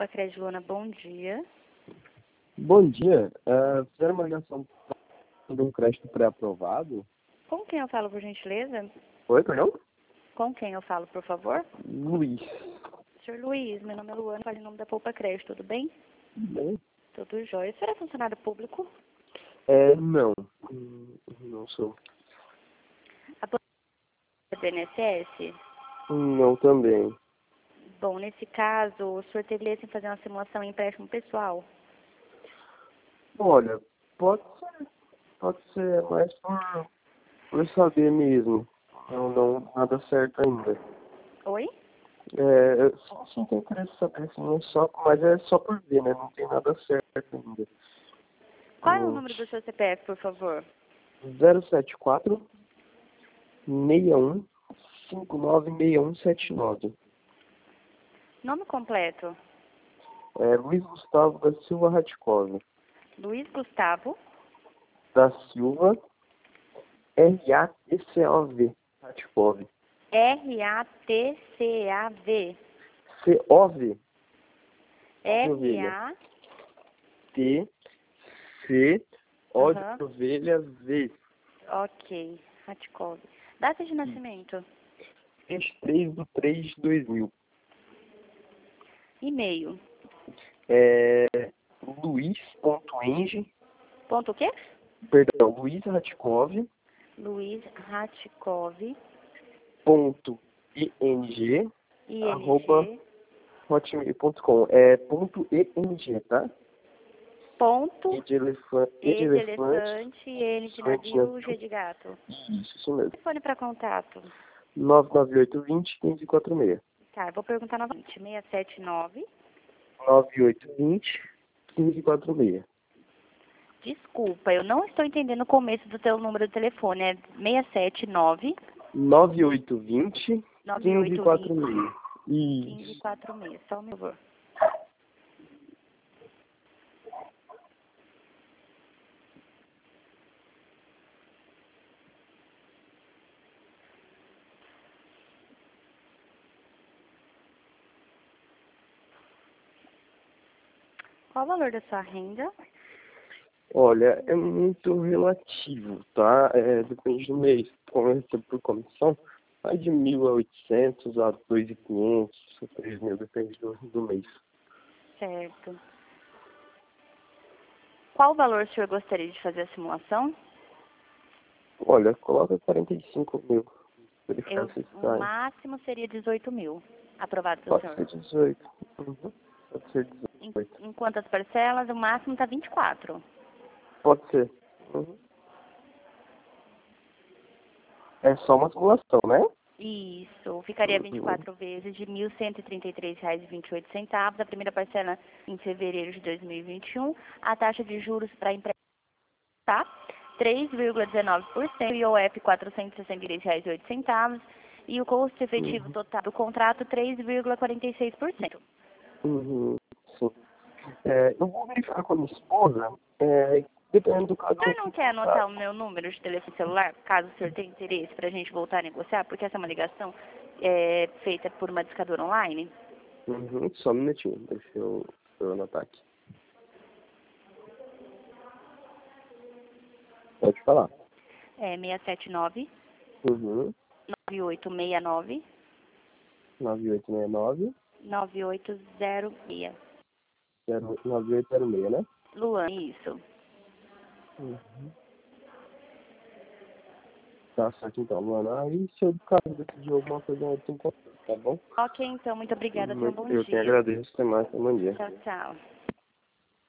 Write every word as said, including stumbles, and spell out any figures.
Poupa Crédito, Luana, bom dia. Bom dia. Uh, fizeram uma ligação sobre um crédito pré-aprovado? Com quem eu falo, por gentileza? Oi, perdão? Com quem eu falo, por favor? Luiz. senhor Luiz, meu nome é Luana, falo em nome da Poupa Crédito, tudo bem? Bem? Tudo jóia. O senhor é funcionário público? É, não. Hum, Não sou. A Poupa é do I N S S? Não também. Bom, nesse caso, o senhor teria interesse em fazer uma simulação em empréstimo pessoal? Olha, pode ser. Pode ser, mas por, por saber mesmo. Não, não, nada certo ainda. Oi? É, eu só, só tenho interesse em saber, assim, não só, mas é só por ver, né? Não tem nada certo ainda. Qual é o Hum, número do seu C P F, por favor? zero sete quatro, seis um, cinco nove seis um sete nove. Nome completo? É Luiz Gustavo da Silva Ratkov. Luiz Gustavo. Da Silva, R A T C O V, Ratkov. R A T C A V. C O V, R A T C O de Aham. ovelha V. Ok, Ratkov. Data de nascimento? vinte e três de três de dois mil. E-mail? É luiz.eng, Ponto o quê? perdão, Luiz Ratkov, Luiz Ratkov, ponto eng, arroba ing, hotmail ponto com. É ponto eng, tá? ponto, E de elefante, E de E de elefante, elefante, N de elefante, navio, G de gato. isso, isso mesmo. Telefone para contato? nove nove oito dois zero, um cinco quatro seis. Tá, eu vou perguntar novamente. seis sete nove. nove oito dois zero, um cinco quatro seis. Desculpa, eu não estou entendendo o começo do teu número de telefone. É seis sete nove, nove oito dois zero, nove um cinco oito quatro dois zero, seis. um cinco Isso. quatro seis. Só um favor. Qual o valor da sua renda? Olha, é muito relativo, tá? É, depende do mês. Como eu recebo por comissão, vai de mil a oitocentos a dois mil e quinhentos, três mil, depende do, do mês. Certo. Qual o valor o senhor gostaria de fazer a simulação? Olha, coloca quarenta e cinco mil. Verificar Eu, se o sai. máximo seria dezoito mil. Aprovado pelo Pode senhor. ser dezoito. Uhum. Pode ser Em, dezoito. em quantas parcelas? O máximo está vinte e quatro. Pode ser. Uhum. É só uma simulação, né? Isso. Ficaria vinte e Uhum. quatro vezes de mil cento e trinta e três reais e vinte e oito centavos. A primeira parcela em fevereiro de dois mil e vinte e um. A taxa de juros para empréstimo tá três vírgula dezenove por cento. I O F quatrocentos e sessenta e três reais e oito centavos. E o custo efetivo Uhum. total do contrato três vírgula quarenta e seis por cento. Uhum. Sim. É, eu vou verificar com a minha esposa, é, dependendo do caso. O senhor não quer anotar o meu número de telefone celular, caso o senhor tenha interesse, para a gente voltar a negociar? Porque essa é uma ligação é, feita por uma discadora online. Uhum. Só um minutinho, deixa eu, eu anotar aqui. Pode falar. É seis sete nove, Uhum. nove oito seis nove, nove oito seis nove, nove oito zero seis. zero nove oito zero seis, né? Luan, isso. Uhum. Tá certo então, Luana. Aí se eu caso decidir alguma coisa, eu tenho contato, tá bom? Ok, então, muito obrigada. Tenha um bom Eu que dia. agradeço. Até mais, bom dia. Tchau, tchau.